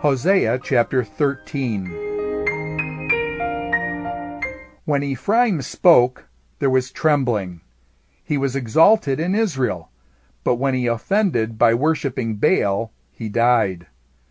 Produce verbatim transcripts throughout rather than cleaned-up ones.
Hosea chapter thirteen. When Ephraim spoke, there was trembling. He was exalted in Israel, but when he offended by worshipping Baal, he died.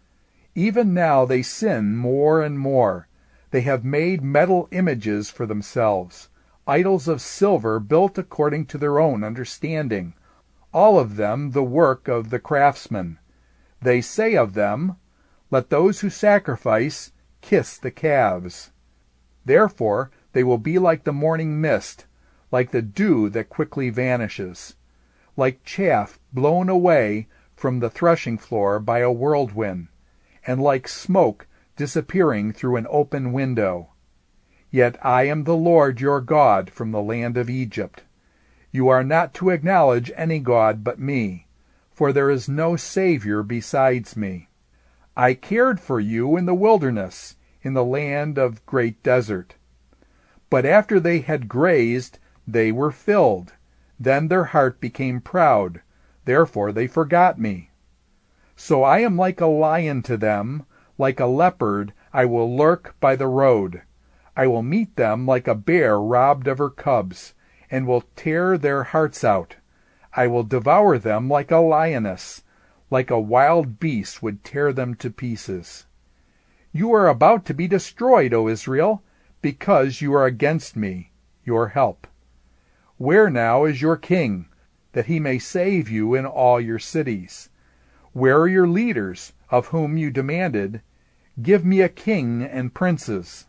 Even now they sin more and more. They have made metal images for themselves, idols of silver built according to their own understanding, all of them the work of the craftsman. They say of them, "Let those who sacrifice kiss the calves." Therefore they will be like the morning mist, like the dew that quickly vanishes, like chaff blown away from the threshing floor by a whirlwind, and like smoke disappearing through an open window. Yet I am the Lord your God from the land of Egypt. You are not to acknowledge any god but me, for there is no Savior besides me. I cared for you in the wilderness, in the land of great desert. But after they had grazed, they were filled. Then their heart became proud. Therefore they forgot me. So I am like a lion to them, like a leopard I will lurk by the road. I will meet them like a bear robbed of her cubs, and will tear their hearts out. I will devour them like a lioness, like a wild beast would tear them to pieces. You are about to be destroyed, O Israel, because you are against me, your help. Where now is your king, that he may save you in all your cities? Where are your leaders, of whom you demanded, "Give me a king and princes"?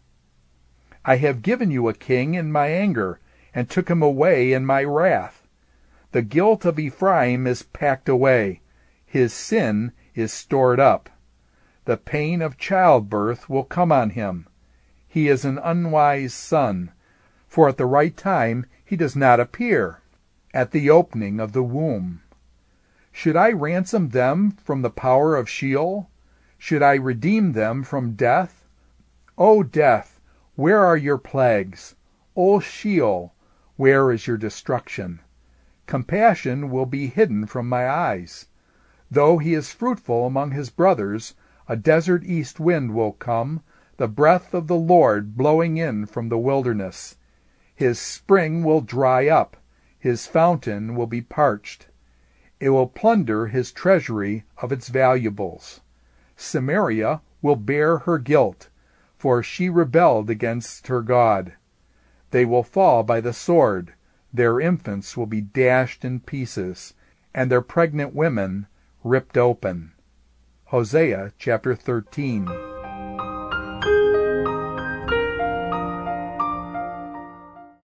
I have given you a king in my anger, and took him away in my wrath. The guilt of Ephraim is packed away. His sin is stored up. The pain of childbirth will come on him. He is an unwise son, for at the right time he does not appear, at the opening of the womb. Should I ransom them from the power of Sheol? Should I redeem them from death? O death, where are your plagues? O Sheol, where is your destruction? Compassion will be hidden from my eyes. Though he is fruitful among his brothers, a desert east wind will come, the breath of the Lord blowing in from the wilderness. His spring will dry up, his fountain will be parched. It will plunder his treasury of its valuables. Samaria will bear her guilt, for she rebelled against her God. They will fall by the sword, their infants will be dashed in pieces, and their pregnant women ripped open. Hosea chapter thirteen.